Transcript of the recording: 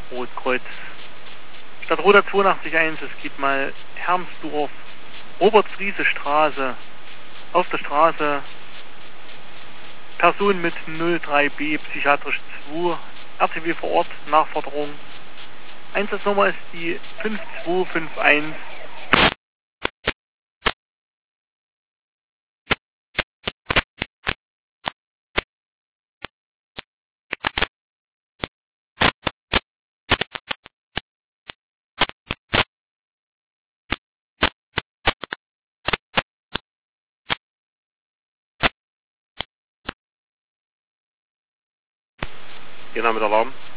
Rotkreuz. Stadtroute 82.1, es geht mal Hermsdorf, Roberts-Riese-Straße. Auf der Straße Person mit 03b, psychiatrisch 2, RTW vor Ort, Nachforderung. Einsatznummer ist die 5251. Ihr Name mit Alarm?